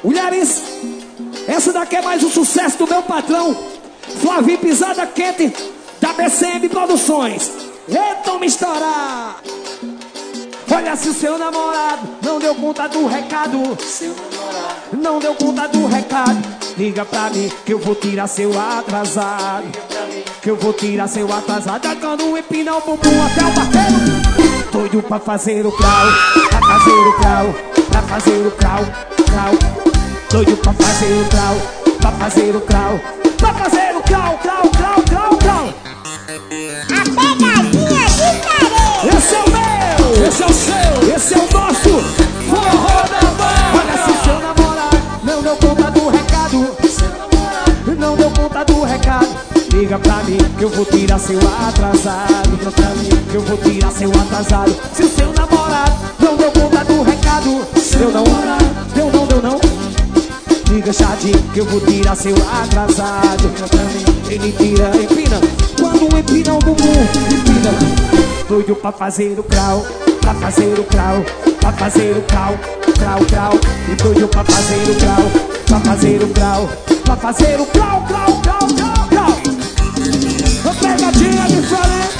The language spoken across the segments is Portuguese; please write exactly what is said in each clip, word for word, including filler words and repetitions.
Mulheres, essa daqui é mais um sucesso do meu patrão Flavinho Pisada Quente, da B C M Produções. Eita, me estourar. Olha, se o seu namorado não deu conta do recado, seu namorado não deu conta do recado, liga pra mim que eu vou tirar seu atrasado. Liga pra mim que eu vou tirar seu atrasado. Quando empina o bumbum até o barreiro, doido pra fazer o crau, pra fazer o crau, pra fazer o crau, crau. Doido pra fazer o crau, pra fazer o crau, pra fazer o crau, crau, crau, crau, crau. A pegadinha diferente. Esse é o meu, esse é o seu, esse é o nosso forró da barra. Olha, se seu namorado não deu conta do recado, seu namorado não deu conta do recado, liga pra mim que eu vou tirar seu atrasado. Liga pra mim que eu vou tirar seu atrasado. Se o seu namorado não deu conta do recado, seu namorado deu não, deu não, liga Chadinho que eu vou tirar seu atrasado. Liga pra mim, ele tira, empina. Quando empina o bumbum, empina. Doido pra fazer o crau, pra fazer o crau, pra fazer o crau, crau, crau. E doido pra fazer o crau, pra fazer o crau, pra fazer o crau, crau, crau, crau, crau. Uma pegadinha diferente.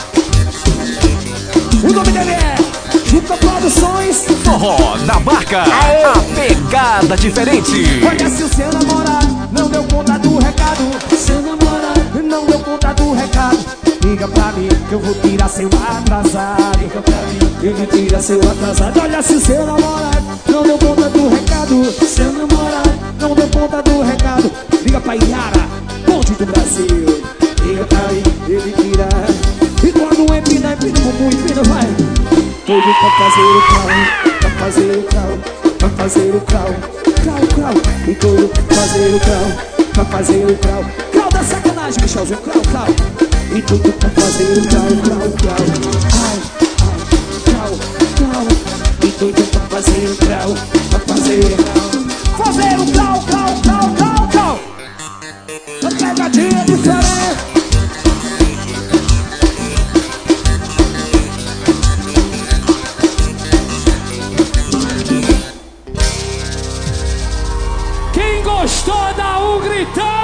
O nome dele é Juca Produções. Forró da Barca, Aê. a pegada diferente. Olha, se o seu namorado não deu conta do recado, seu namorado não deu conta do recado, liga pra mim que eu vou tirar seu atrasado. Liga pra mim, ele tira seu atrasado. Olha, se o seu namorado não deu conta do recado, seu namorado não deu conta do recado, liga pra Iara, ponte do Brasil. Liga pra mim, ele tira. E quando empina, empina, como empina, vai. Doido pra fazer o crau, pra fazer o crau, pra fazer o crau, crau, crau. E doido pra fazer o crau, pra fazer o crau, crau da sacanagem, Michelzinho, crau, crau. E tudo pra fazer o crau, crau, crau. Ai, ai, crau, crau. E tudo pra fazer o crau, pra fazer fazer o crau, crau, crau, crau, crau. Uma pegadinha diferente. Quem gostou, dá um gritão.